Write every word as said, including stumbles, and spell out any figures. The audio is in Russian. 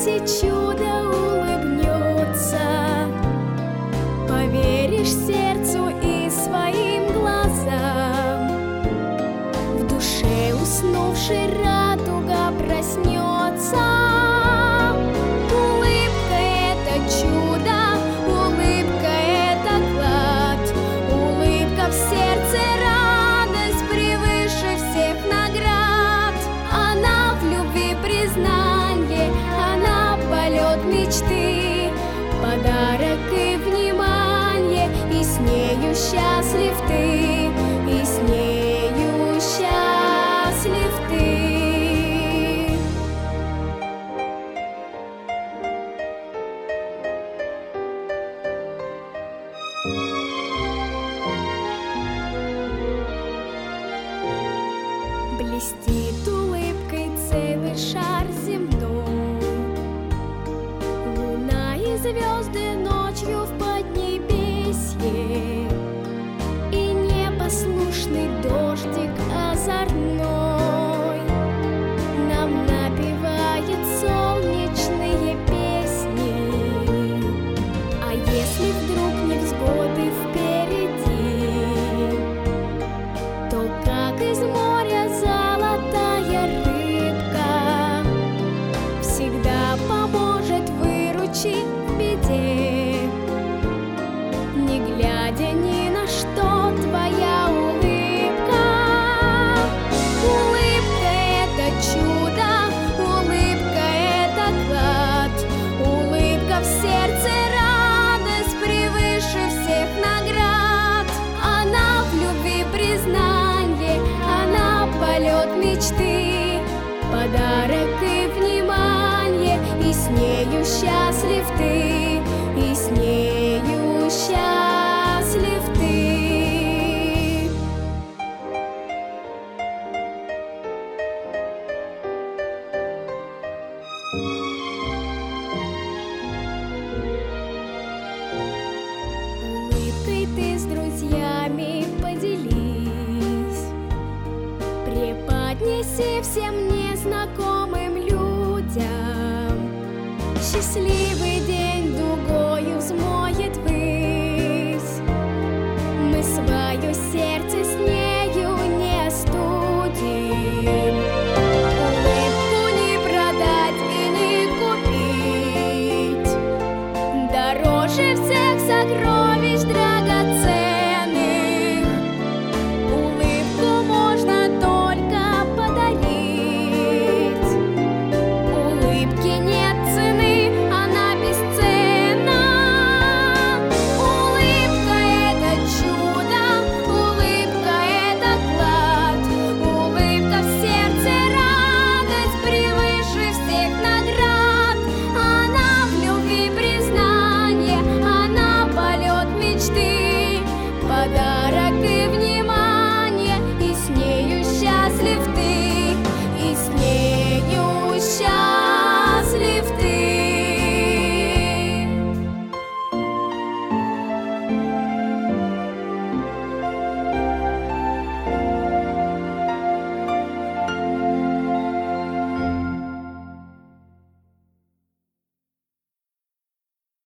если чудо улыбнется, поверишь сердцу и своим глазам. В душе уснувшей радуга проснется. Улыбка — это чудо, улыбка — это клад, улыбка в сердце — радость превыше всех наград. Она в любви признание, она полет мечты, подарок и внимание, и с нею счастлив ты, и с нею счастлив ты. Блестит улыбкой целый шар земной, луна и звезды ночью в поднебесье, и непослушный дождик озорной нам напевает солнечные песни. А если вдруг невзгоды впереди, то как из моря золотая рыбка всегда поможет, выручить в беде. Не глядя ни на что, твоя улыбка. Улыбка — это чудо, улыбка — это клад, улыбка в сердце — радость превыше всех наград. Она в любви признание, она полет мечты, подарок и внимание, и с нею счастлив ты, и с нею счастлив ты. Улыбкой ты с друзьями поделись, преподнеси всем незнакомым людям. Счастливый день дугою взмоет ввысь, мы свое сердце с нею не остудим. Улыбку не продать и не купить, дороже всех сокровищ